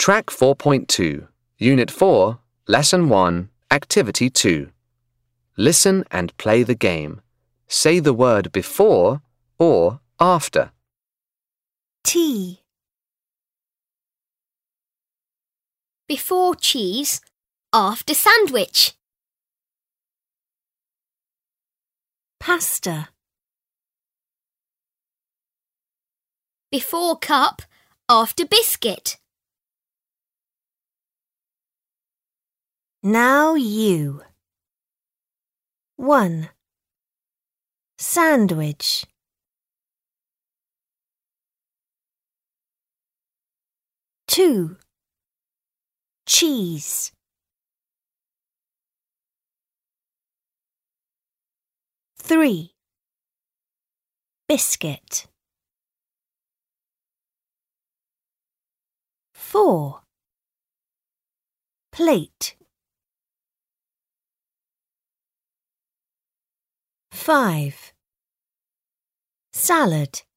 Track 4.2, Unit 4, Lesson 1, Activity 2. Listen and play the game. Say the word before or after. Tea. Before cheese, after sandwich. Pasta. Before cup, after biscuit. Now you. 1. Sandwich. 2. Cheese. 3. Biscuit. 4. Plate. 5. Salad.